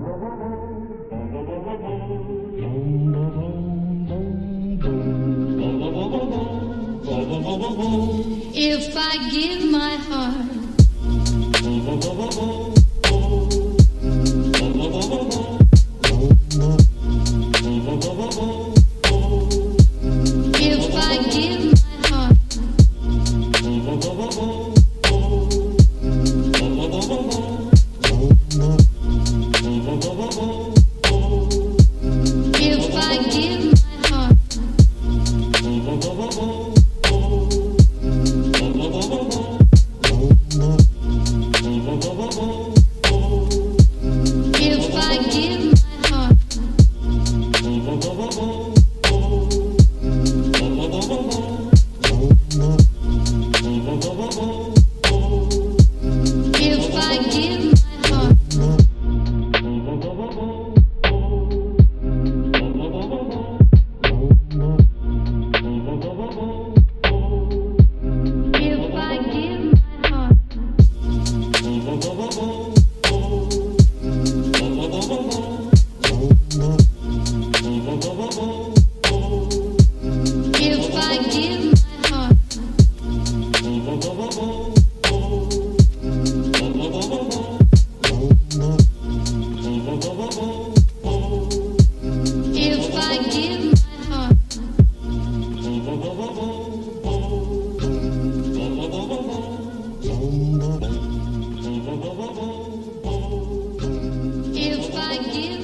If I give my heart, if I give my heart, if I give my heart, if I give my heart, if I give my heart, if I give my heart, if I give my heart, if I give my heart, if I give